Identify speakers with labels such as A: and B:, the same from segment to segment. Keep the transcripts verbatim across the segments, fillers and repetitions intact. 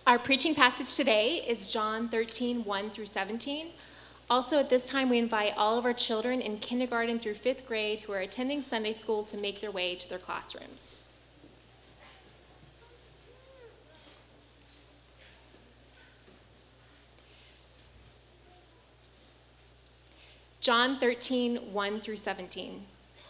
A: Our preaching passage today is John thirteen, one through seventeen. Also, at this time, we invite all of our children in kindergarten through fifth grade who are attending Sunday school to make their way to their classrooms. John thirteen, one through seventeen.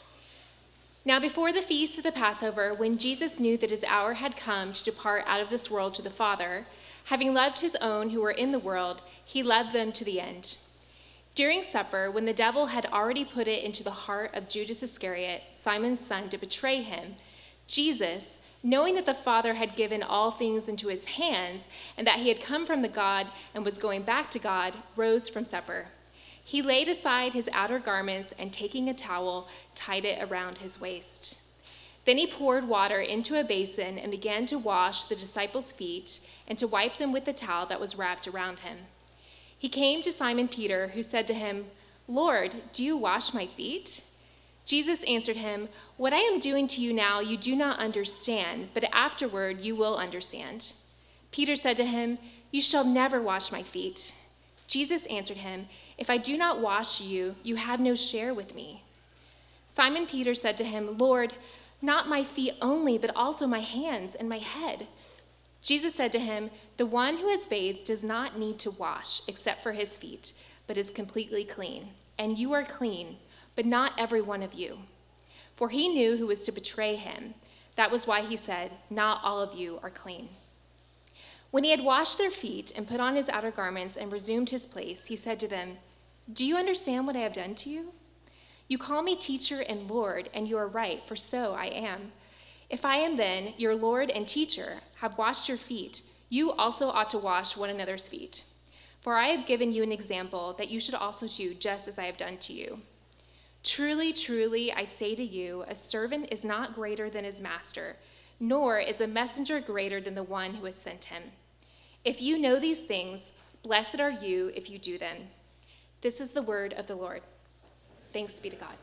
A: Now before the feast of the Passover, when Jesus knew that his hour had come to depart out of this world to the Father, having loved his own who were in the world, he led them to the end. During supper, when the devil had already put it into the heart of Judas Iscariot, Simon's son, to betray him, Jesus, knowing that the Father had given all things into his hands, and that he had come from the God and was going back to God, rose from supper. He laid aside his outer garments and, taking a towel, tied it around his waist. Then he poured water into a basin and began to wash the disciples' feet and to wipe them with the towel that was wrapped around him. He came to Simon Peter, who said to him, "Lord, do you wash my feet?" Jesus answered him, "What I am doing to you now you do not understand, but afterward you will understand." Peter said to him, "You shall never wash my feet." Jesus answered him, "If I do not wash you, you have no share with me." Simon Peter said to him, "Lord, not my feet only, but also my hands and my head." Jesus said to him, "The one who has bathed does not need to wash except for his feet, but is completely clean. And you are clean, but not every one of you." For he knew who was to betray him. That was why he said, "Not all of you are clean." When he had washed their feet and put on his outer garments and resumed his place, he said to them, "Do you understand what I have done to you? You call me teacher and Lord, and you are right, for so I am. If I am then your Lord and teacher, have washed your feet, you also ought to wash one another's feet. For I have given you an example that you should also do just as I have done to you. Truly, truly, I say to you, a servant is not greater than his master, nor is a messenger greater than the one who has sent him. If you know these things, blessed are you if you do them." This is the word of the Lord. Thanks be to God.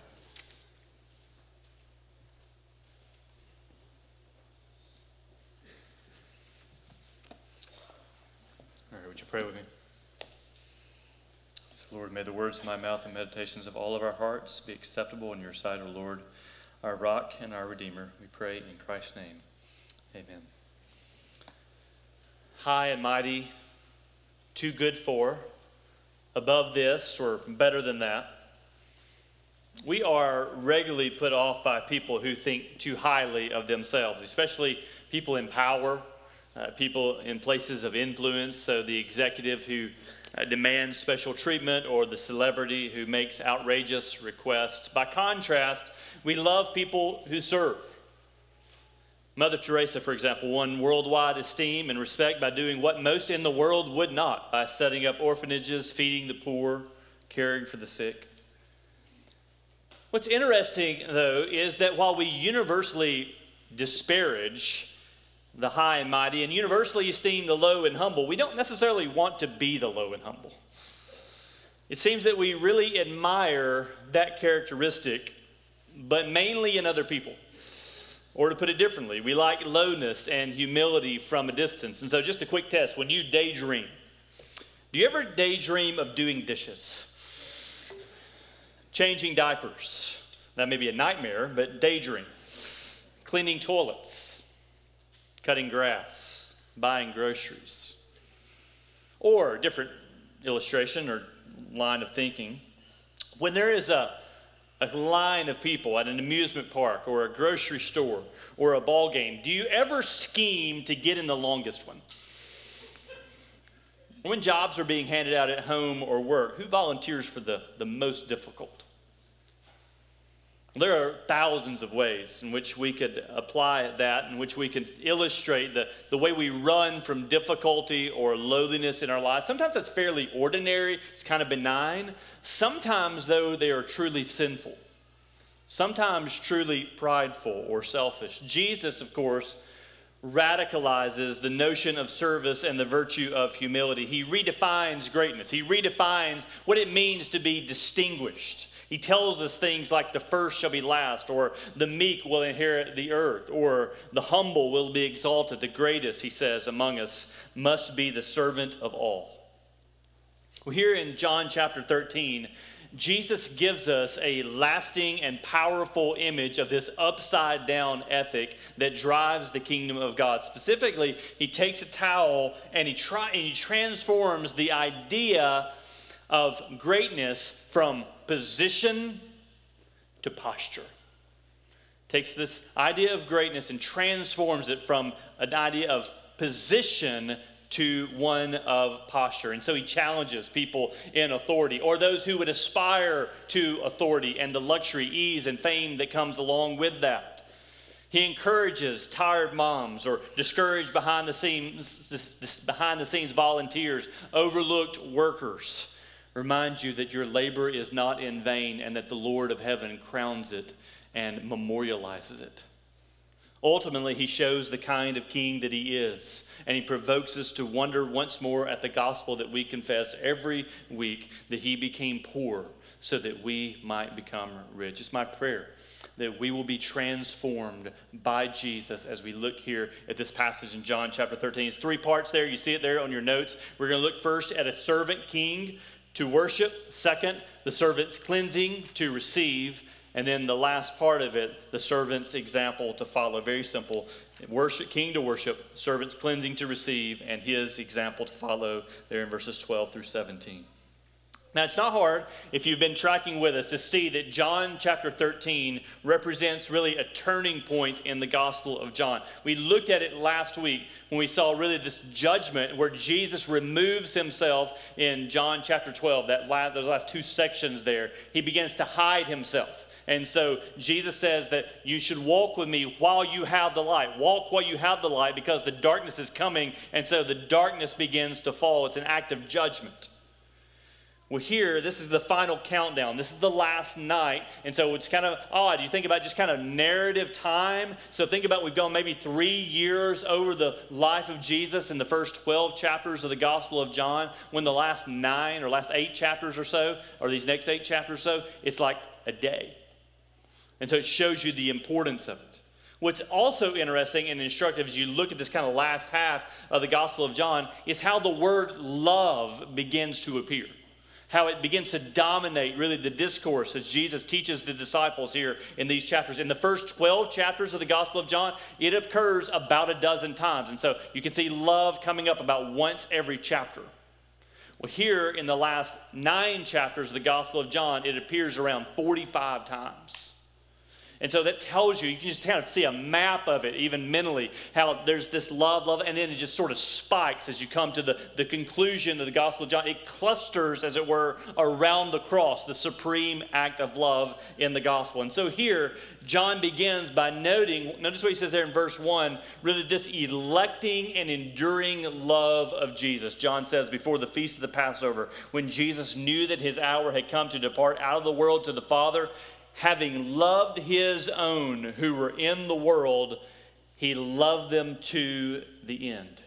B: All right, would you pray with me? Lord, may the words of my mouth and meditations of all of our hearts be acceptable in your sight, O Lord, our rock and our redeemer. We pray in Christ's name. Amen. High and mighty, too good for, above this, or better than that. We are regularly put off by people who think too highly of themselves, especially people in power, uh, people in places of influence, so the executive who uh, demands special treatment or the celebrity who makes outrageous requests. By contrast, we love people who serve. Mother Teresa, for example, won worldwide esteem and respect by doing what most in the world would not, by setting up orphanages, feeding the poor, caring for the sick. What's interesting, though, is that while we universally disparage the high and mighty and universally esteem the low and humble, we don't necessarily want to be the low and humble. It seems that we really admire that characteristic, but mainly in other people. Or to put it differently, we like lowness and humility from a distance. And so just a quick test, when you daydream, do you ever daydream of doing dishes? Changing diapers? That may be a nightmare, but daydream. Cleaning toilets, cutting grass, buying groceries. Or, different illustration or line of thinking, when there is a a line of people at an amusement park or a grocery store or a ball game, do you ever scheme to get in the longest one? When jobs are being handed out at home or work, who volunteers for the, the most difficult? There are thousands of ways in which we could apply that, in which we can illustrate the, the way we run from difficulty or lowliness in our lives. Sometimes that's fairly ordinary, it's kind of benign. Sometimes, though, they are truly sinful. Sometimes truly prideful or selfish. Jesus, of course, radicalizes the notion of service and the virtue of humility. He redefines greatness. He redefines what it means to be distinguished. He tells us things like the first shall be last, or the meek will inherit the earth, or the humble will be exalted. The greatest, he says, among us must be the servant of all. Well, here in John chapter thirteen, Jesus gives us a lasting and powerful image of this upside down ethic that drives the kingdom of God. Specifically, he takes a towel and he, try, and he transforms the idea of greatness from position to posture. Takes this idea of greatness and transforms it from an idea of position to one of posture. And so he challenges people in authority, or those who would aspire to authority and the luxury, ease, and fame that comes along with that. He encourages tired moms or discouraged behind the scenes, behind the scenes volunteers, overlooked workers. Remind you that your labor is not in vain and that the Lord of heaven crowns it and memorializes it. Ultimately, he shows the kind of king that he is, and he provokes us to wonder once more at the gospel that we confess every week, that he became poor so that we might become rich. It's my prayer that we will be transformed by Jesus as we look here at this passage in John chapter thirteen. It's three parts there. You see it there on your notes. We're going to look first at a servant king to worship. Second, the servant's cleansing to receive. And then the last part of it, the servant's example to follow. Very simple. Worship, king to worship, servant's cleansing to receive, and his example to follow there in verses twelve through seventeen. Now, it's not hard, if you've been tracking with us, to see that John chapter thirteen represents really a turning point in the Gospel of John. We looked at it last week when we saw really this judgment where Jesus removes himself in John chapter twelve, that last, those last two sections there. He begins to hide himself. And so Jesus says that you should walk with me while you have the light. Walk while you have the light, because the darkness is coming, and so the darkness begins to fall. It's an act of judgment. Well, here, this is the final countdown. This is the last night. And so it's kind of odd. You think about just kind of narrative time. So think about, we've gone maybe three years over the life of Jesus in the first twelve chapters of the Gospel of John, when the last nine or last eight chapters or so, or these next eight chapters or so, it's like a day. And so it shows you the importance of it. What's also interesting and instructive as you look at this kind of last half of the Gospel of John is how the word love begins to appear. How it begins to dominate really the discourse as Jesus teaches the disciples here in these chapters. In the first twelve chapters of the Gospel of John, it occurs about a dozen times. And so you can see love coming up about once every chapter. Well, here in the last nine chapters of the Gospel of John, it appears around forty-five times. And so that tells you, you can just kind of see a map of it, even mentally, how there's this love, love, and then it just sort of spikes as you come to the, the conclusion of the Gospel of John. It clusters, as it were, around the cross, the supreme act of love in the gospel. And so here, John begins by noting, notice what he says there in verse one, really this electing and enduring love of Jesus. John says, before the feast of the Passover, when Jesus knew that his hour had come to depart out of the world to the Father, having loved his own who were in the world, he loved them to the end.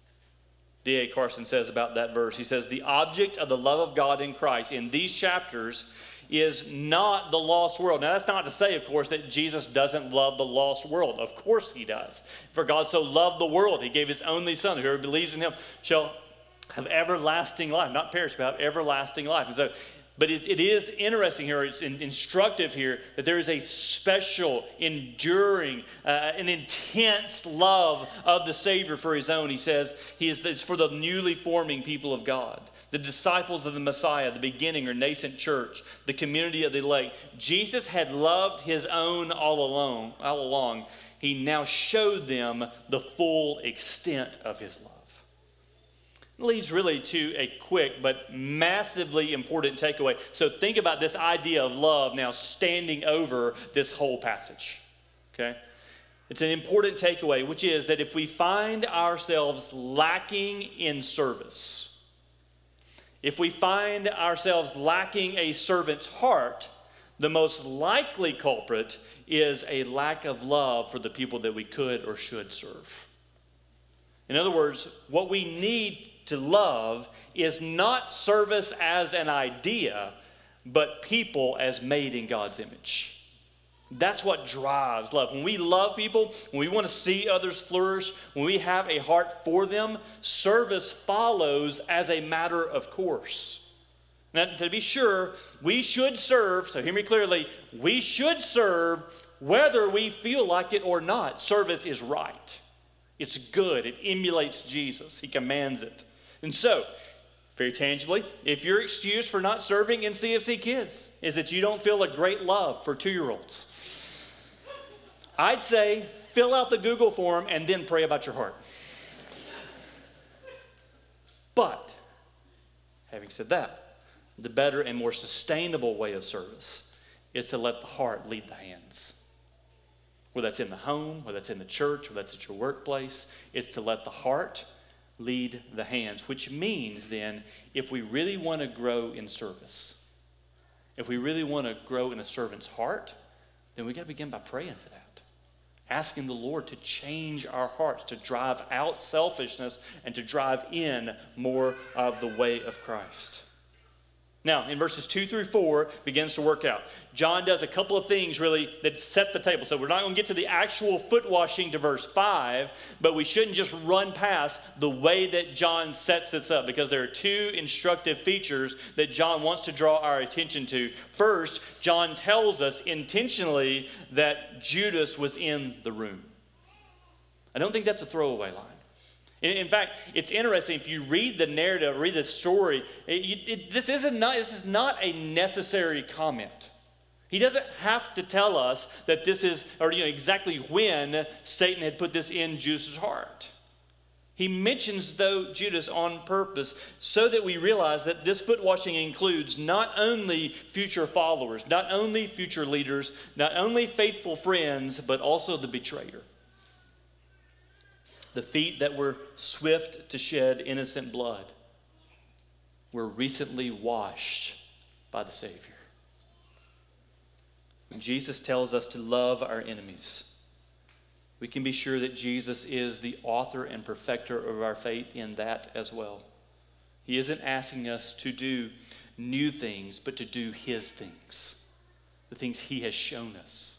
B: D A Carson says about that verse, he says, the object of the love of God in Christ in these chapters is not the lost world. Now, that's not to say, of course, that Jesus doesn't love the lost world. Of course he does. For God so loved the world, he gave his only Son. Whoever believes in him shall have everlasting life, not perish, but have everlasting life. And so, But it, it is interesting here, it's in, instructive here, that there is a special, enduring, uh, an intense love of the Savior for his own. He says he is it's for the newly forming people of God, the disciples of the Messiah, the beginning or nascent church, the community of the elect. Jesus had loved his own all along, all along. He now showed them the full extent of his love. Leads really to a quick but massively important takeaway. So think about this idea of love now standing over this whole passage. Okay? It's an important takeaway, which is that if we find ourselves lacking in service, if we find ourselves lacking a servant's heart, the most likely culprit is a lack of love for the people that we could or should serve. In other words, what we need to love is not service as an idea, but people as made in God's image. That's what drives love. When we love people, when we want to see others flourish, when we have a heart for them, service follows as a matter of course. Now, to be sure, we should serve, so hear me clearly, we should serve whether we feel like it or not. Service is right. It's good. It emulates Jesus. He commands it. And so, very tangibly, if your excuse for not serving in C F C Kids is that you don't feel a great love for two-year-olds, I'd say fill out the Google form and then pray about your heart. But, having said that, the better and more sustainable way of service is to let the heart lead the hands. Whether that's in the home, whether that's in the church, whether that's at your workplace, it's to let the heart lead the hands, which means then if we really want to grow in service, if we really want to grow in a servant's heart, then we got to begin by praying for that. Asking the Lord to change our hearts, to drive out selfishness and to drive in more of the way of Christ. Now, in verses two through four, begins to work out. John does a couple of things really that set the table. So we're not going to get to the actual foot washing to verse five, but we shouldn't just run past the way that John sets this up, because there are two instructive features that John wants to draw our attention to. First, John tells us intentionally that Judas was in the room. I don't think that's a throwaway line. In fact, it's interesting, if you read the narrative, read the story, it, it, this, isn't not, this is not a necessary comment. He doesn't have to tell us that this is, or you know, exactly when Satan had put this in Judas' heart. He mentions, though, Judas on purpose so that we realize that this foot washing includes not only future followers, not only future leaders, not only faithful friends, but also the betrayer. The feet that were swift to shed innocent blood were recently washed by the Savior. When Jesus tells us to love our enemies, we can be sure that Jesus is the author and perfecter of our faith in that as well. He isn't asking us to do new things, but to do his things, the things he has shown us.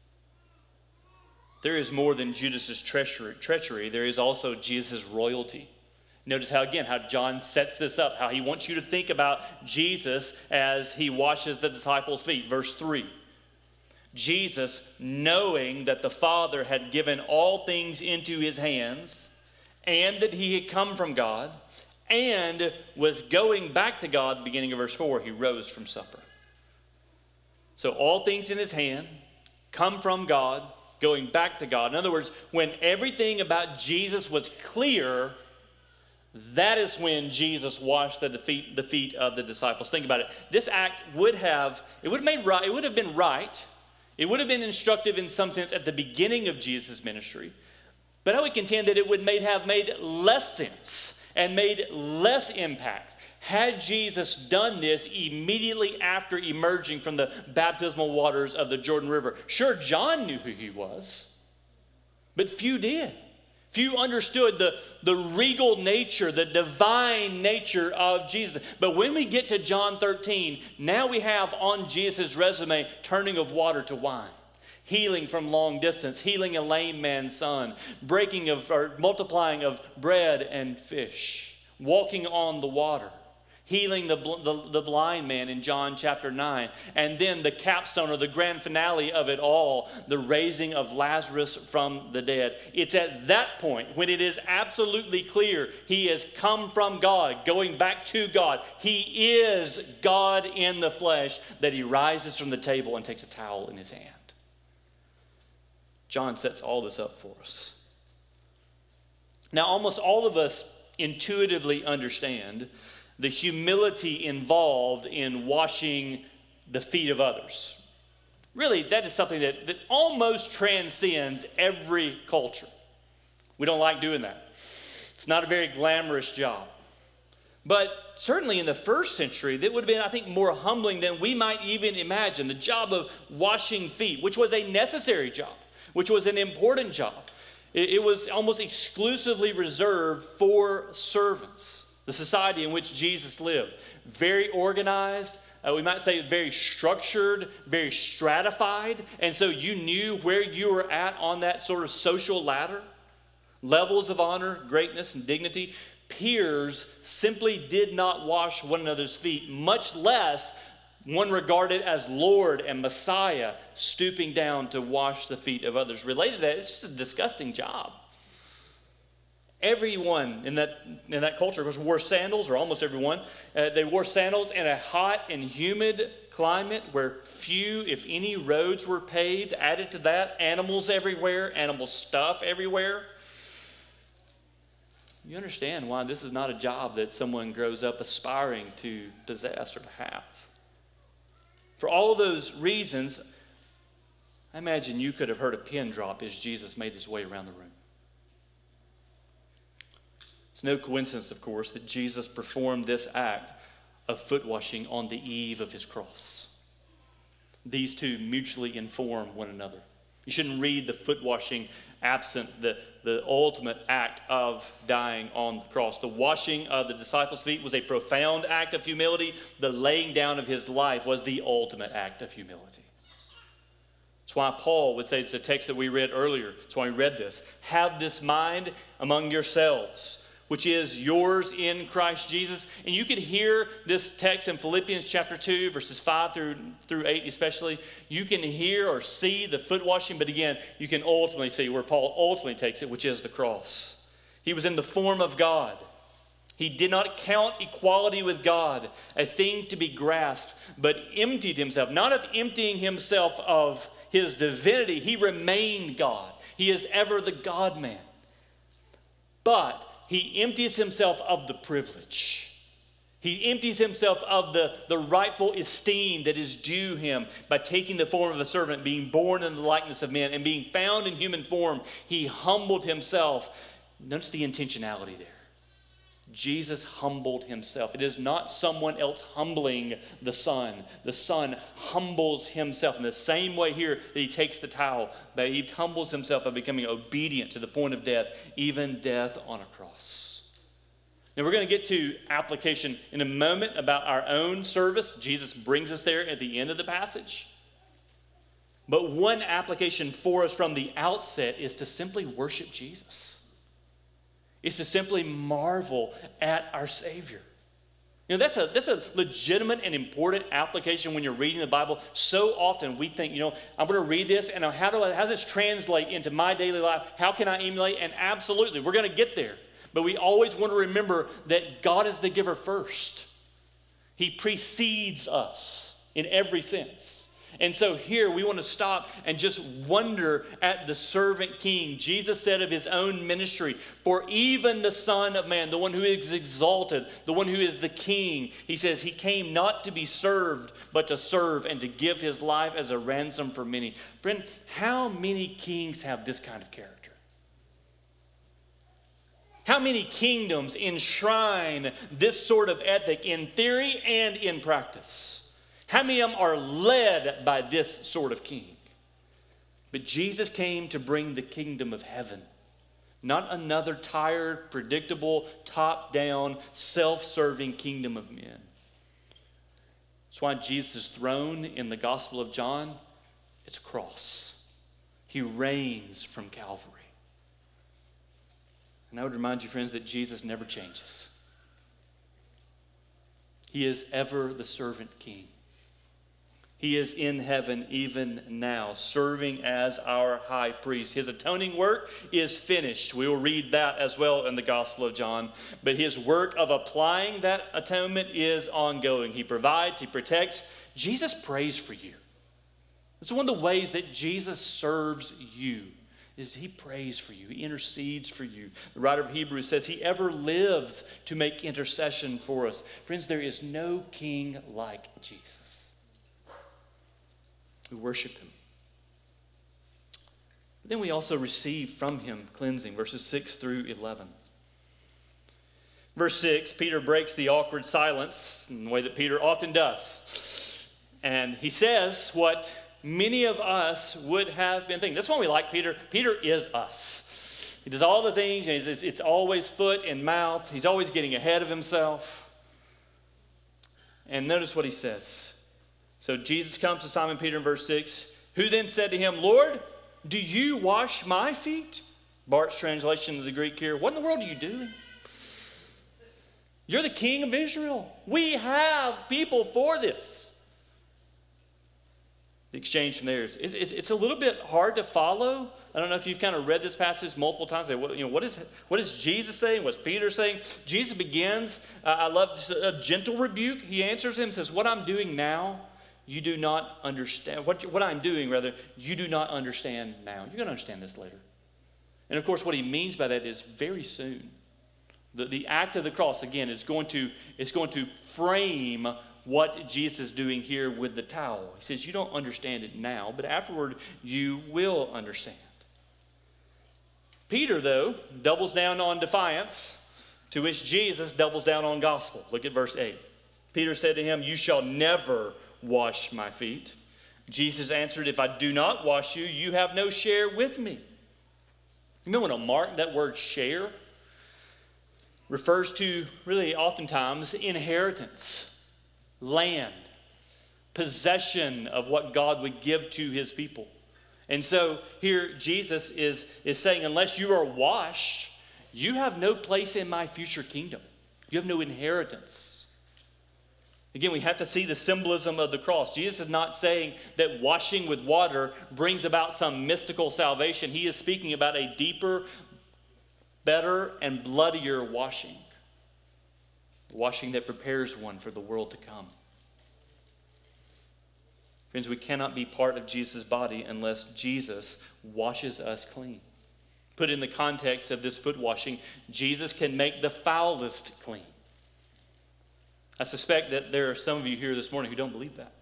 B: There is more than Judas's treachery, treachery. There is also Jesus' royalty. Notice how, again, how John sets this up, how he wants you to think about Jesus as he washes the disciples' feet. Verse three. Jesus, knowing that the Father had given all things into his hands, and that he had come from God, and was going back to God, beginning of verse four, he rose from supper. So all things in his hand, come from God, going back to God. In other words, when everything about Jesus was clear, that is when Jesus washed the feet, the feet of the disciples. Think about it. This act would have, it would have made right, it would have been right. It would have been instructive in some sense at the beginning of Jesus' ministry. But I would contend that it would made, have made less sense and made less impact had Jesus done this immediately after emerging from the baptismal waters of the Jordan River. Sure, John knew who he was, but few did. Few understood the, the regal nature, the divine nature of Jesus. But when we get to John thirteen, now we have on Jesus' resume turning of water to wine, healing from long distance, healing a lame man's son, breaking of or multiplying of bread and fish, walking on the water, healing the, the, the blind man in John chapter nine. And then the capstone or the grand finale of it all, the raising of Lazarus from the dead. It's at that point when it is absolutely clear he has come from God, going back to God. He is God in the flesh, that he rises from the table and takes a towel in his hand. John sets all this up for us. Now, almost all of us intuitively understand the humility involved in washing the feet of others. Really, that is something that, that almost transcends every culture. We don't like doing that. It's not a very glamorous job. But certainly in the first century, that would have been, I think, more humbling than we might even imagine. The job of washing feet, which was a necessary job, which was an important job. It, it was almost exclusively reserved for servants. The society in which Jesus lived, very organized, uh, we might say very structured, very stratified. And so you knew where you were at on that sort of social ladder. Levels of honor, greatness, and dignity. Peers simply did not wash one another's feet, much less one regarded as Lord and Messiah, stooping down to wash the feet of others. Related to that, it's just a disgusting job. Everyone in that in that culture was wore sandals, or almost everyone. Uh, they wore sandals in a hot and humid climate where few, if any, roads were paved. Added to that, animals everywhere, animal stuff everywhere. You understand why this is not a job that someone grows up aspiring to possess or to have. For all of those reasons, I imagine you could have heard a pin drop as Jesus made his way around the room. It's no coincidence, of course, that Jesus performed this act of foot washing on the eve of his cross. These two mutually inform one another. You shouldn't read the foot washing absent the, the ultimate act of dying on the cross. The washing of the disciples' feet was a profound act of humility. The laying down of his life was the ultimate act of humility. That's why Paul would say, it's a text that we read earlier. That's why we read this. Have this mind among yourselves, which is yours in Christ Jesus. And you could hear this text in Philippians chapter two, verses five through, through eight especially. You can hear or see the foot washing, but again, you can ultimately see where Paul ultimately takes it, which is the cross. He was in the form of God. He did not count equality with God a thing to be grasped, but emptied himself. Not of emptying himself of his divinity, he remained God. He is ever the God-man. But he empties himself of the privilege. He empties himself of the, the rightful esteem that is due him by taking the form of a servant, being born in the likeness of men, and being found in human form. He humbled himself. Notice the intentionality there. Jesus humbled himself. It is not someone else humbling the Son. The Son humbles himself in the same way here that he takes the towel, but he humbles himself by becoming obedient to the point of death, even death on a cross. Now we're going to get to application in a moment about our own service. Jesus brings us there at the end of the passage. But one application for us from the outset is to simply worship Jesus. Is to simply marvel at our Savior. You know, that's a, that's a legitimate and important application when you're reading the Bible. So often we think, you know, I'm going to read this, and how, do I, how does this translate into my daily life? How can I emulate? And absolutely, we're going to get there. But we always want to remember that God is the giver first. He precedes us in every sense. And so here we want to stop and just wonder at the servant king. Jesus said of his own ministry, for even the Son of Man, the one who is exalted, the one who is the king, he says he came not to be served, but to serve and to give his life as a ransom for many. Friend, how many kings have this kind of character? How many kingdoms enshrine this sort of ethic in theory and in practice? How many of them are led by this sort of king? But Jesus came to bring the kingdom of heaven, not another tired, predictable, top-down, self-serving kingdom of men. That's why Jesus' throne in the Gospel of John, it's a cross. He reigns from Calvary. And I would remind you, friends, that Jesus never changes. He is ever the servant king. He is in heaven even now, serving as our high priest. His atoning work is finished. We will read that as well in the Gospel of John. But his work of applying that atonement is ongoing. He provides, he protects. Jesus prays for you. It's one of the ways that Jesus serves you, is he prays for you. He intercedes for you. The writer of Hebrews says he ever lives to make intercession for us. Friends, there is no king like Jesus. We worship him. But then we also receive from him cleansing, verses six through eleven. Verse six, Peter breaks the awkward silence in the way that Peter often does. And he says what many of us would have been thinking. That's why we like Peter. Peter is us. He does all the things, and it's, it's always foot and mouth. He's always getting ahead of himself. And notice what he says. So Jesus comes to Simon Peter in verse six, who then said to him, Lord, do you wash my feet? Bart's translation of the Greek here, what in the world are you doing? You're the king of Israel. We have people for this. The exchange from there is, it's, it's a little bit hard to follow. I don't know if you've kind of read this passage multiple times. What, you know, what, is, what is Jesus saying? What's Peter saying? Jesus begins, uh, I love a gentle rebuke. He answers him, says, what I'm doing now, you do not understand. What, what I'm doing, rather, you do not understand now. You're going to understand this later. And of course, what he means by that is very soon. The, the act of the cross, again, is going to, is going to frame what Jesus is doing here with the towel. He says, you don't understand it now, but afterward you will understand. Peter, though, doubles down on defiance, to which Jesus doubles down on gospel. Look at verse eight. Peter said to him, you shall never wash my feet. Jesus answered, if I do not wash you, you have no share with me. You know what a mark, that word share, refers to really oftentimes inheritance. Land, possession of what God would give to his people. And so here Jesus is, is saying, unless you are washed, you have no place in my future kingdom. You have no inheritance. Again, we have to see the symbolism of the cross. Jesus is not saying that washing with water brings about some mystical salvation. He is speaking about a deeper, better, and bloodier washing. Washing that prepares one for the world to come. Friends, we cannot be part of Jesus' body unless Jesus washes us clean. Put in the context of this foot washing, Jesus can make the foulest clean. I suspect that there are some of you here this morning who don't believe that.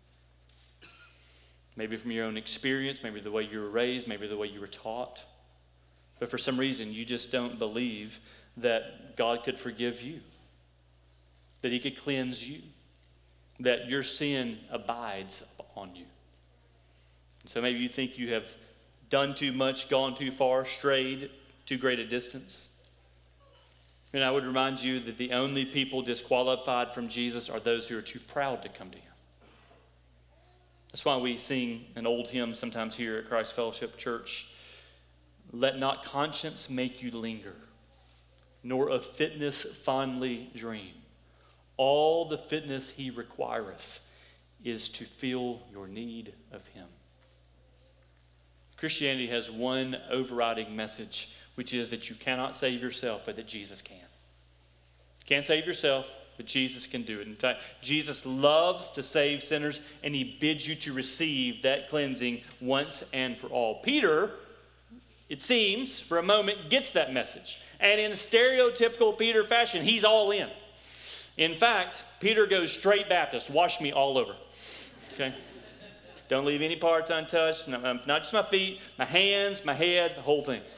B: Maybe from your own experience, maybe the way you were raised, maybe the way you were taught. But for some reason, you just don't believe that God could forgive you, that he could cleanse you, that your sin abides upon you. And so maybe you think you have done too much, gone too far, strayed too great a distance. And I would remind you that the only people disqualified from Jesus are those who are too proud to come to him. That's why we sing an old hymn sometimes here at Christ Fellowship Church. Let not conscience make you linger, nor of fitness fondly dream. All the fitness he requireth is to feel your need of him. Christianity has one overriding message, which is that you cannot save yourself, but that Jesus can. You can't save yourself, but Jesus can do it. In fact, Jesus loves to save sinners, and he bids you to receive that cleansing once and for all. Peter, it seems, for a moment, gets that message. And in stereotypical Peter fashion, he's all in. In fact, Peter goes straight Baptist, wash me all over. Okay? Don't leave any parts untouched, not, not just my feet, my hands, my head, the whole thing.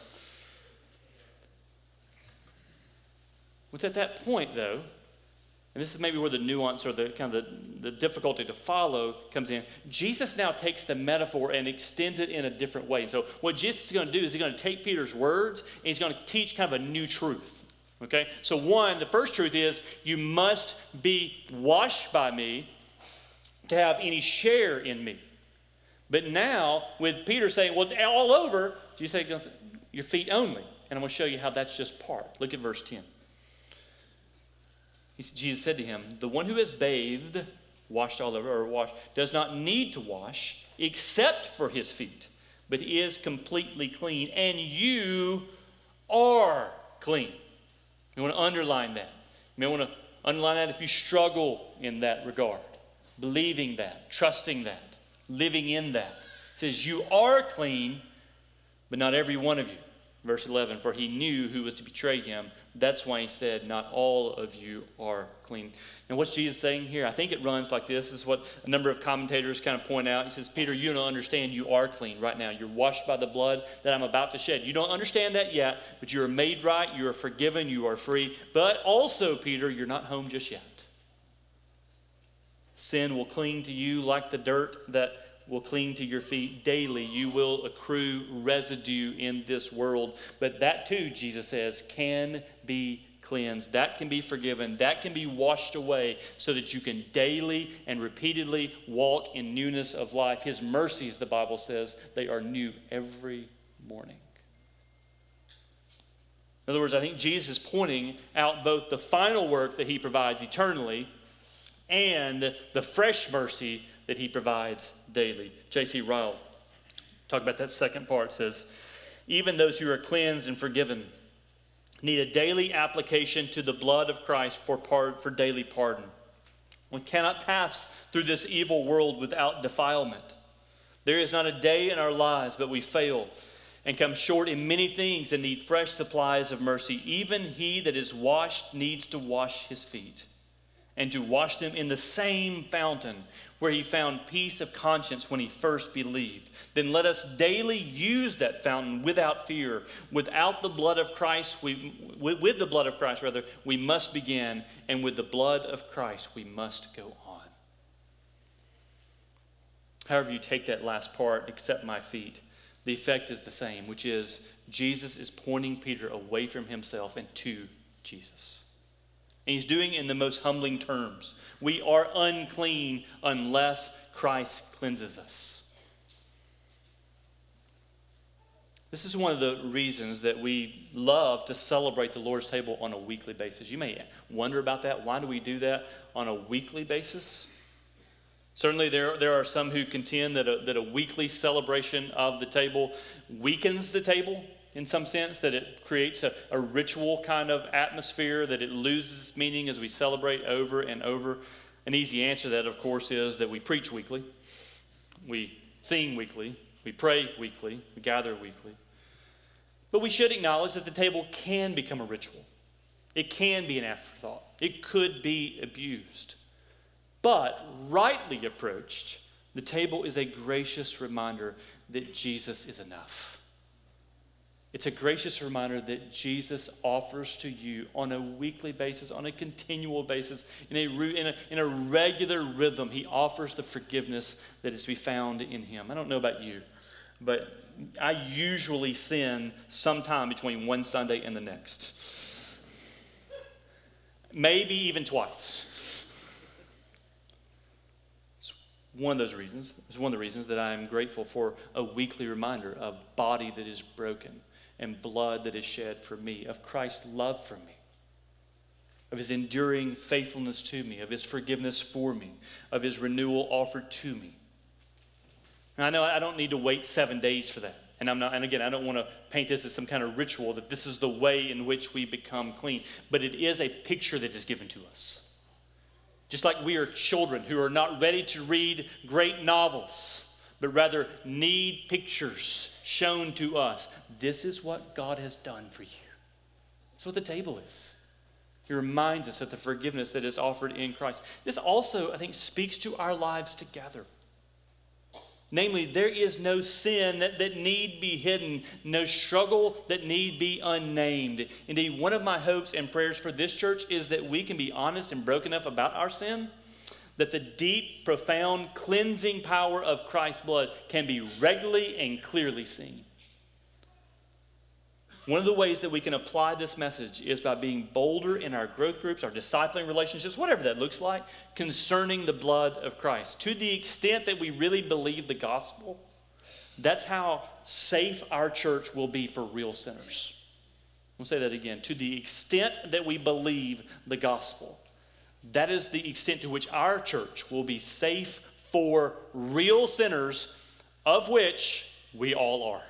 B: It's at that point, though, and this is maybe where the nuance or the kind of the, the difficulty to follow comes in. Jesus now takes the metaphor and extends it in a different way. And so what Jesus is going to do is he's going to take Peter's words and he's going to teach kind of a new truth. Okay, so one, the first truth is you must be washed by me to have any share in me. But now, with Peter saying, well, all over, Jesus says, your feet only. And I'm going to show you how that's just part. Look at verse ten. He, Jesus said to him, the one who has bathed, washed all over, or washed, does not need to wash except for his feet, but is completely clean. And you are clean. You want to underline that. You may want to underline that if you struggle in that regard. Believing that, trusting that, living in that. It says, you are clean, but not every one of you. Verse eleven, for he knew who was to betray him. That's why he said, not all of you are clean. And what's Jesus saying here? I think it runs like this. This is what a number of commentators kind of point out. He says, Peter, you don't understand you are clean right now. You're washed by the blood that I'm about to shed. You don't understand that yet, but you are made right. You are forgiven. You are free. But also, Peter, you're not home just yet. Sin will cling to you like the dirt that will cling to your feet daily. You will accrue residue in this world. But that too, Jesus says, can be cleansed, that can be forgiven, that can be washed away so that you can daily and repeatedly walk in newness of life. His mercies, the Bible says, they are new every morning. In other words, I think Jesus is pointing out both the final work that he provides eternally and the fresh mercy that he provides daily. J C Ryle talk about that second part, says, even those who are cleansed and forgiven need a daily application to the blood of Christ for part, for daily pardon. We cannot pass through this evil world without defilement. There is not a day in our lives but we fail and come short in many things and need fresh supplies of mercy. Even he that is washed needs to wash his feet and to wash them in the same fountain where he found peace of conscience when he first believed. Then let us daily use that fountain without fear. Without the blood of Christ, we, with, with the blood of Christ, rather, we must begin, and with the blood of Christ, we must go on. However you take that last part, except my feet, the effect is the same, which is Jesus is pointing Peter away from himself and to Jesus. And he's doing it in the most humbling terms. We are unclean unless Christ cleanses us. This is one of the reasons that we love to celebrate the Lord's table on a weekly basis. You may wonder about that. Why do we do that on a weekly basis? Certainly there, there are some who contend that a, that a weekly celebration of the table weakens the table in some sense, that it creates a, a ritual kind of atmosphere, that it loses its meaning as we celebrate over and over. An easy answer to that, of course, is that we preach weekly, we sing weekly, we pray weekly, we gather weekly. But we should acknowledge that the table can become a ritual. It can be an afterthought. It could be abused. But rightly approached, the table is a gracious reminder that Jesus is enough. It's a gracious reminder that Jesus offers to you on a weekly basis, on a continual basis, in a, in a, in a regular rhythm. He offers the forgiveness that is to be found in him. I don't know about you, but I usually sin sometime between one Sunday and the next. Maybe even twice. It's one of those reasons. It's one of the reasons that I am grateful for a weekly reminder of body that is broken and blood that is shed for me, of Christ's love for me, of his enduring faithfulness to me, of his forgiveness for me, of his renewal offered to me. And I know I don't need to wait seven days for that. And I'm not, and again, I don't want to paint this as some kind of ritual that this is the way in which we become clean. But it is a picture that is given to us. Just like we are children who are not ready to read great novels, but rather need pictures shown to us. This is what God has done for you. That's what the table is. It reminds us of the forgiveness that is offered in Christ. This also, I think, speaks to our lives together. Namely, there is no sin that, that need be hidden, no struggle that need be unnamed. Indeed, one of my hopes and prayers for this church is that we can be honest and broken enough about our sin, that the deep, profound, cleansing power of Christ's blood can be regularly and clearly seen. One of the ways that we can apply this message is by being bolder in our growth groups, our discipling relationships, whatever that looks like, concerning the blood of Christ. To the extent that we really believe the gospel, that's how safe our church will be for real sinners. I'll say that again. To the extent that we believe the gospel, that is the extent to which our church will be safe for real sinners, of which we all are.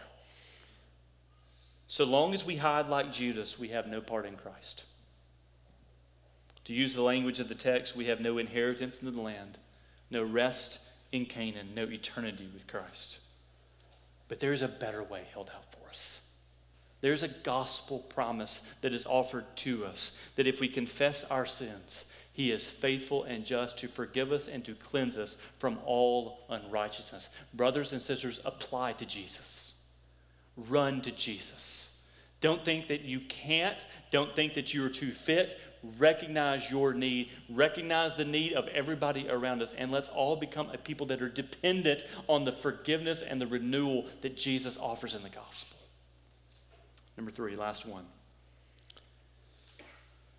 B: So long as we hide like Judas, we have no part in Christ. To use the language of the text, we have no inheritance in the land, no rest in Canaan, no eternity with Christ. But there is a better way held out for us. There's a gospel promise that is offered to us, that if we confess our sins, he is faithful and just to forgive us and to cleanse us from all unrighteousness. Brothers and sisters, apply to Jesus. Run to Jesus. Don't think that you can't. Don't think that you are too fit. Recognize your need. Recognize the need of everybody around us. And let's all become a people that are dependent on the forgiveness and the renewal that Jesus offers in the gospel. Number three, last one.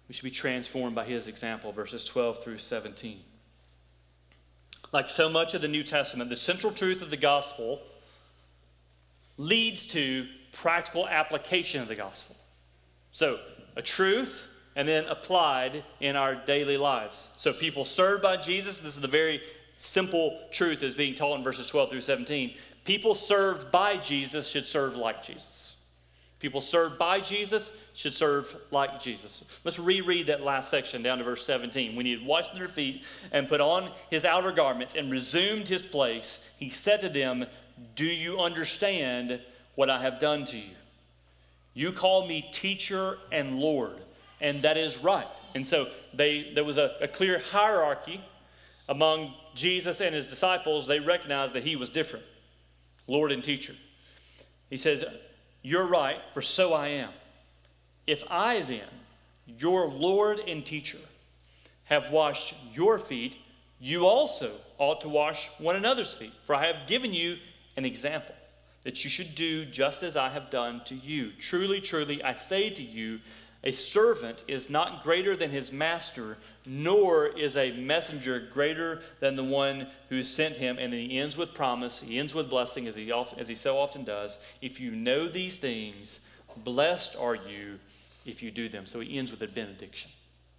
B: We should be transformed by his example, verses twelve through seventeen. Like so much of the New Testament, the central truth of the gospel leads to practical application of the gospel. So, a truth and then applied in our daily lives. So people served by Jesus, this is the very simple truth that's being taught in verses twelve through seventeen. People served by Jesus should serve like Jesus. People served by Jesus should serve like Jesus. Let's reread that last section down to verse seventeen. When he had washed their feet and put on his outer garments and resumed his place, he said to them, "Do you understand what I have done to you? You call me teacher and Lord," and that is right. And so they there was a, a clear hierarchy among Jesus and his disciples. They recognized that he was different, Lord and teacher. He says, "You're right, for so I am. If I then, your Lord and teacher, have washed your feet, you also ought to wash one another's feet. For I have given you an example, that you should do just as I have done to you. Truly, truly, I say to you, a servant is not greater than his master, nor is a messenger greater than the one who sent him." And then he ends with promise. He ends with blessing, as he, often, as he so often does. "If you know these things, blessed are you if you do them." So he ends with a benediction.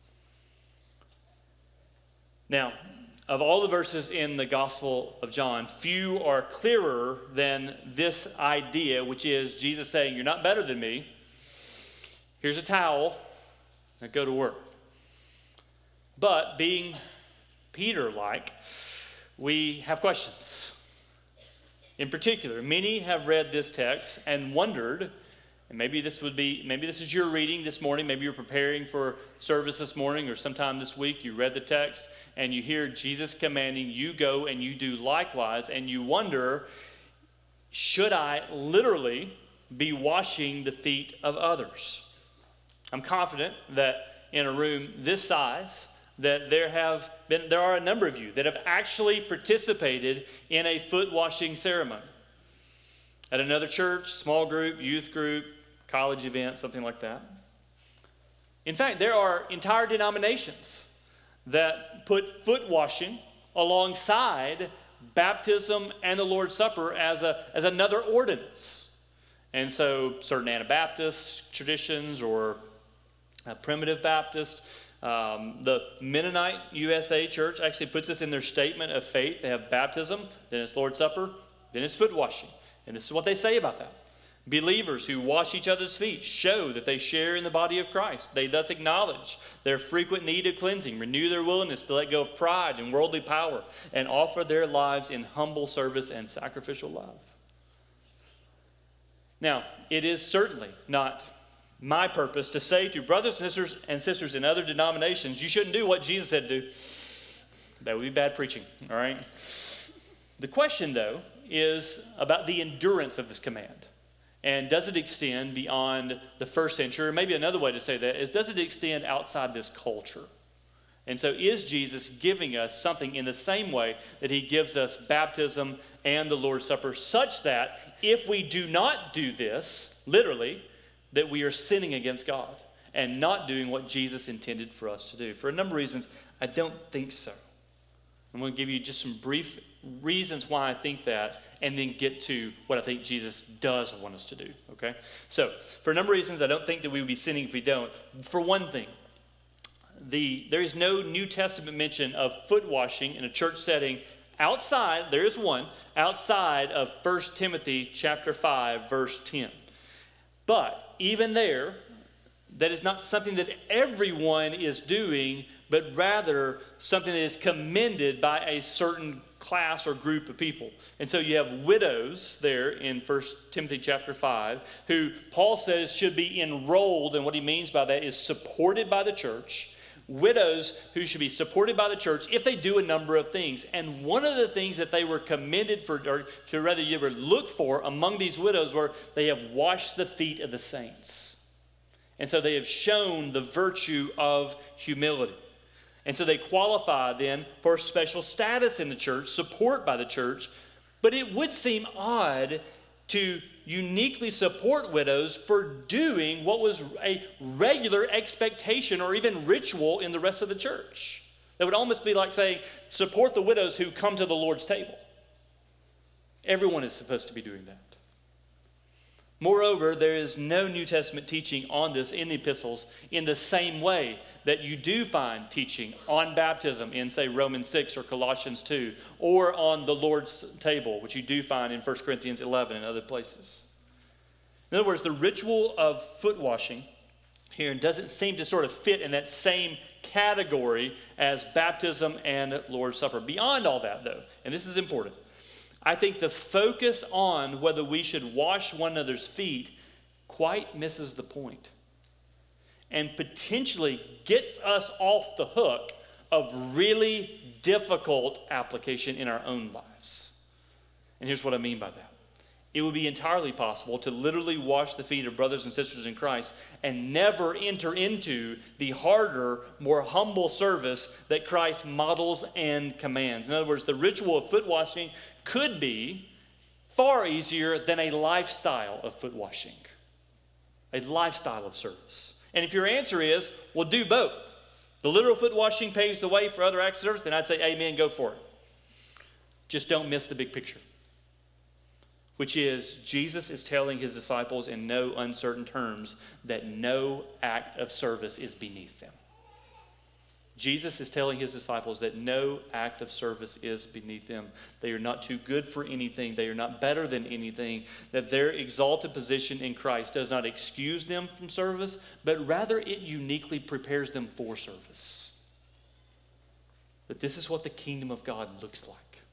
B: Now, of all the verses in the Gospel of John, few are clearer than this idea, which is Jesus saying, "You're not better than me. Here's a towel, now go to work." But being Peter-like, we have questions. In particular, many have read this text and wondered, and maybe this would be, maybe this is your reading this morning, maybe you're preparing for service this morning or sometime this week, you read the text and you hear Jesus commanding you go and you do likewise, and you wonder, should I literally be washing the feet of others? I'm confident that in a room this size, that there have been, there are a number of you that have actually participated in a foot washing ceremony at another church, small group, youth group, college event, something like that. In fact, there are entire denominations that put foot washing alongside baptism and the Lord's Supper as a as another ordinance. And so certain Anabaptist traditions or uh, primitive Baptist, um, the Mennonite U S A Church actually puts this in their statement of faith. They have baptism, then it's Lord's Supper, then it's foot washing. And this is what they say about that. Believers who wash each other's feet show that they share in the body of Christ. They thus acknowledge their frequent need of cleansing, renew their willingness to let go of pride and worldly power, and offer their lives in humble service and sacrificial love. Now, it is certainly not my purpose to say to brothers and sisters and sisters in other denominations, you shouldn't do what Jesus said to do. That would be bad preaching, all right? The question, though, is about the endurance of this command. And does it extend beyond the first century? Or maybe another way to say that is, does it extend outside this culture? And so is Jesus giving us something in the same way that he gives us baptism and the Lord's Supper, such that if we do not do this, literally, that we are sinning against God and not doing what Jesus intended for us to do? For a number of reasons, I don't think so. I'm going to give you just some brief reasons why I think that, and then get to what I think Jesus does want us to do, okay? So, for a number of reasons, I don't think that we would be sinning if we don't. For one thing, the there is no New Testament mention of foot washing in a church setting outside, there is one, outside of First Timothy chapter five, verse ten. But even there, that is not something that everyone is doing, but rather something that is commended by a certain class or group of people. And so you have widows there in First Timothy chapter five, who Paul says should be enrolled, and what he means by that is supported by the church. Widows who should be supported by the church if they do a number of things. And one of the things that they were commended for, or to rather you ever look for among these widows, were they have washed the feet of the saints. And so they have shown the virtue of humility. And so they qualify then for special status in the church, support by the church. But it would seem odd to uniquely support widows for doing what was a regular expectation or even ritual in the rest of the church. That would almost be like saying, support the widows who come to the Lord's table. Everyone is supposed to be doing that. Moreover, there is no New Testament teaching on this in the epistles in the same way that you do find teaching on baptism in, say, Romans six or Colossians two, or on the Lord's table, which you do find in First Corinthians eleven and other places. In other words, the ritual of foot washing here doesn't seem to sort of fit in that same category as baptism and Lord's Supper. Beyond all that, though, and this is important, I think the focus on whether we should wash one another's feet quite misses the point and potentially gets us off the hook of really difficult application in our own lives. And here's what I mean by that. It would be entirely possible to literally wash the feet of brothers and sisters in Christ and never enter into the harder, more humble service that Christ models and commands. In other words, the ritual of foot washing could be far easier than a lifestyle of foot washing, a lifestyle of service. And if your answer is, well, do both. The literal foot washing paves the way for other acts of service, then I'd say amen, go for it. Just don't miss the big picture, which is Jesus is telling his disciples in no uncertain terms that no act of service is beneath them. Jesus is telling his disciples that no act of service is beneath them. They are not too good for anything. They are not better than anything. That their exalted position in Christ does not excuse them from service, but rather it uniquely prepares them for service. That this is what the kingdom of God looks like.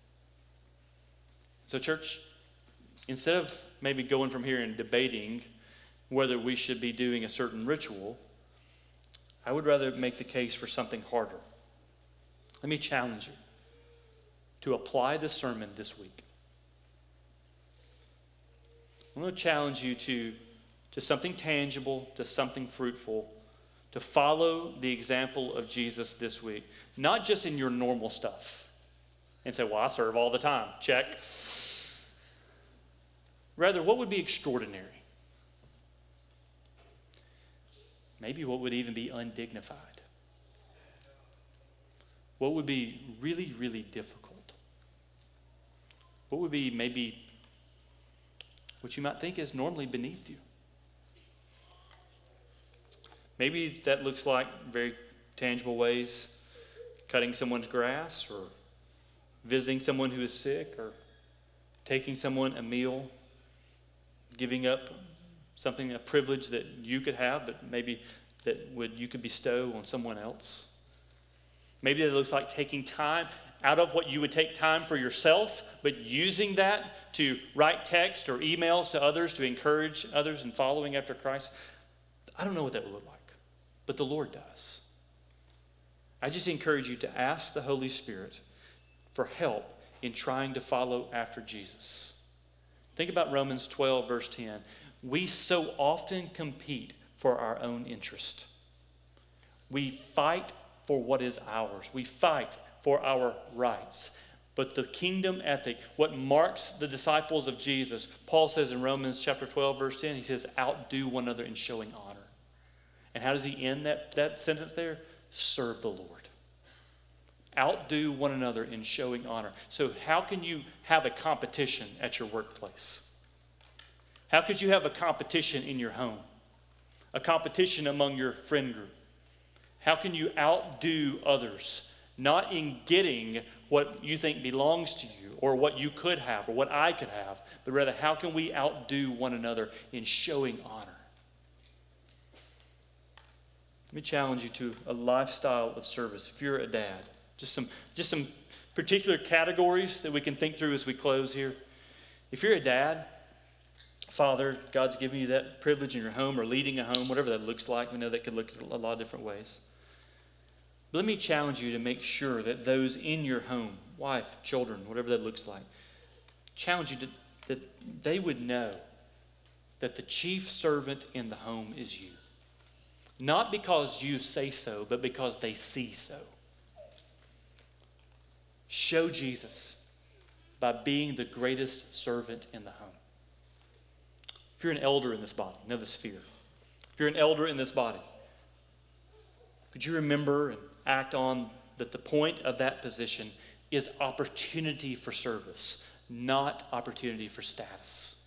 B: So, church, instead of maybe going from here and debating whether we should be doing a certain ritual, I would rather make the case for something harder. Let me challenge you to apply the sermon this week. I'm going to challenge you to, to something tangible, to something fruitful, to follow the example of Jesus this week. Not just in your normal stuff and say, well, I serve all the time. Check. Rather, what would be extraordinary? Maybe what would even be undignified? What would be really, really difficult? What would be maybe what you might think is normally beneath you? Maybe that looks like very tangible ways, cutting someone's grass or visiting someone who is sick or taking someone a meal, giving up something, a privilege that you could have, but maybe that would you could bestow on someone else. Maybe it looks like taking time out of what you would take time for yourself, but using that to write text or emails to others to encourage others in following after Christ. I don't know what that would look like, but the Lord does. I just encourage you to ask the Holy Spirit for help in trying to follow after Jesus. Think about Romans twelve, verse ten. We so often compete for our own interest. We fight for what is ours. We fight for our rights. But the kingdom ethic, what marks the disciples of Jesus, Paul says in Romans chapter twelve, verse ten, he says, outdo one another in showing honor. And how does he end that, that sentence there? Serve the Lord. Outdo one another in showing honor. So how can you have a competition at your workplace? How could you have a competition in your home? A competition among your friend group? How can you outdo others? Not in getting what you think belongs to you or what you could have or what I could have, but rather how can we outdo one another in showing honor? Let me challenge you to a lifestyle of service. If you're a dad, just some, just some particular categories that we can think through as we close here. If you're a dad, father, God's given you that privilege in your home or leading a home, whatever that looks like. We know that could look a lot of different ways. But let me challenge you to make sure that those in your home, wife, children, whatever that looks like, challenge you to, that they would know that the chief servant in the home is you. Not because you say so, but because they see so. Show Jesus by being the greatest servant in the home. If you're an elder in this body, know this fear. If you're an elder in this body, could you remember and act on that the point of that position is opportunity for service, not opportunity for status.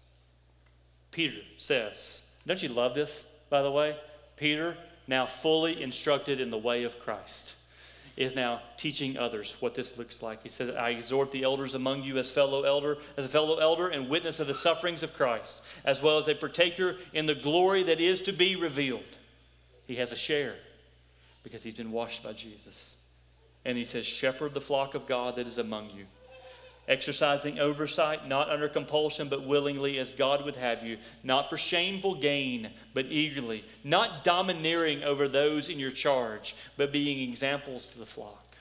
B: Peter says, don't you love this, by the way? Peter, now fully instructed in the way of Christ, is now teaching others what this looks like. He says, I exhort the elders among you as fellow elder, as a fellow elder and witness of the sufferings of Christ, as well as a partaker in the glory that is to be revealed. He has a share because he's been washed by Jesus. And he says, shepherd the flock of God that is among you, exercising oversight, not under compulsion, but willingly as God would have you, not for shameful gain, but eagerly, not domineering over those in your charge, but being examples to the flock.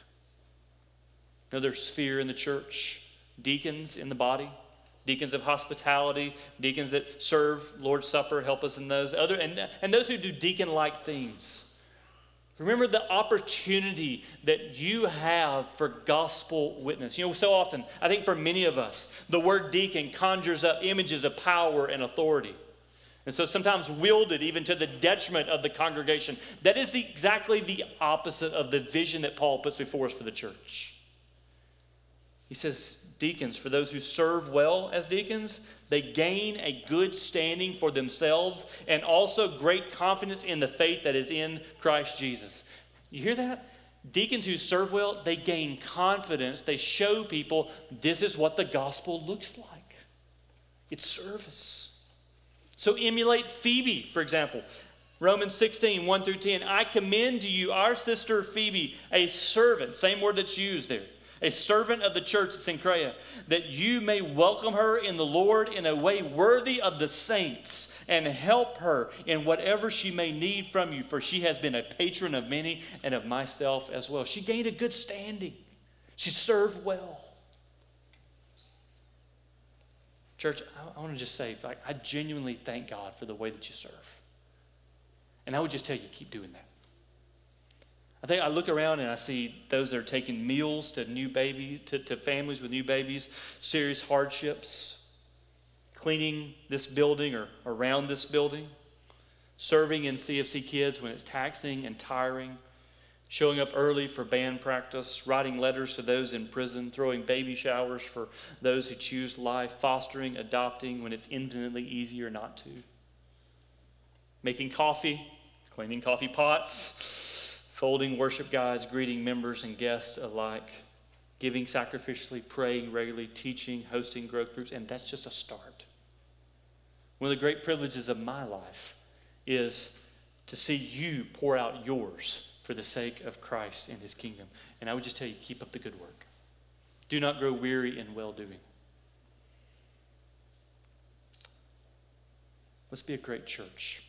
B: Now there's fear in the church, deacons in the body, deacons of hospitality, deacons that serve Lord's Supper, help us in those, other, and, and those who do deacon-like things. Remember the opportunity that you have for gospel witness. You know, so often, I think for many of us, the word deacon conjures up images of power and authority. And so sometimes wielded even to the detriment of the congregation. That is the, exactly the opposite of the vision that Paul puts before us for the church. He says, deacons, for those who serve well as deacons, they gain a good standing for themselves and also great confidence in the faith that is in Christ Jesus. You hear that? Deacons who serve well, they gain confidence. They show people this is what the gospel looks like. It's service. So emulate Phoebe, for example. Romans sixteen, one through ten. I commend to you our sister Phoebe, a servant, same word that's used there, a servant of the church at Cenchrea, that you may welcome her in the Lord in a way worthy of the saints and help her in whatever she may need from you, for she has been a patron of many and of myself as well. She gained a good standing. She served well. Church, I, I want to just say, like, I genuinely thank God for the way that you serve. And I would just tell you, keep doing that. I think I look around and I see those that are taking meals to new babies, to, to families with new babies, serious hardships, cleaning this building or around this building, serving in C F C Kids when it's taxing and tiring, showing up early for band practice, writing letters to those in prison, throwing baby showers for those who choose life, fostering, adopting when it's infinitely easier not to, making coffee, cleaning coffee pots, folding worship guides, greeting members and guests alike, giving sacrificially, praying regularly, teaching, hosting growth groups, and that's just a start. One of the great privileges of my life is to see you pour out yours for the sake of Christ and his kingdom. And I would just tell you, keep up the good work. Do not grow weary in well-doing. Let's be a great church.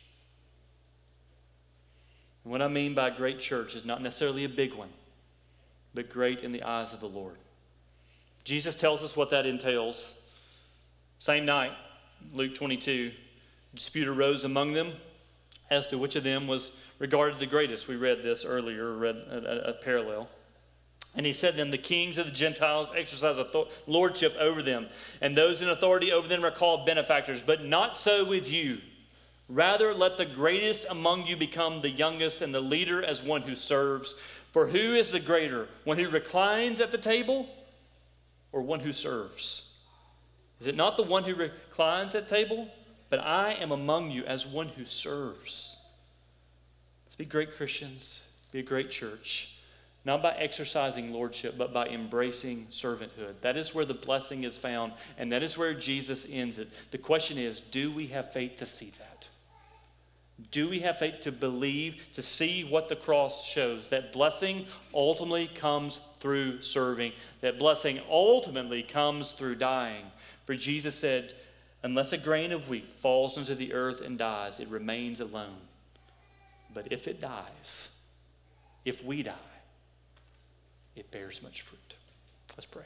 B: And what I mean by great church is not necessarily a big one, but great in the eyes of the Lord. Jesus tells us what that entails. Same night, Luke twenty-two, dispute arose among them as to which of them was regarded the greatest. We read this earlier, read a, a, a parallel. And he said to them, the kings of the Gentiles exercise author- lordship over them, and those in authority over them are called benefactors, but not so with you. Rather, let the greatest among you become the youngest, and the leader as one who serves. For who is the greater, one who reclines at the table or one who serves? Is it not the one who reclines at table? But I am among you as one who serves. Let's be great Christians, be a great church, not by exercising lordship, but by embracing servanthood. That is where the blessing is found, and that is where Jesus ends it. The question is, do we have faith to see that? Do we have faith to believe, to see what the cross shows? That blessing ultimately comes through serving. That blessing ultimately comes through dying. For Jesus said, unless a grain of wheat falls into the earth and dies, it remains alone. But if it dies, if we die, it bears much fruit. Let's pray.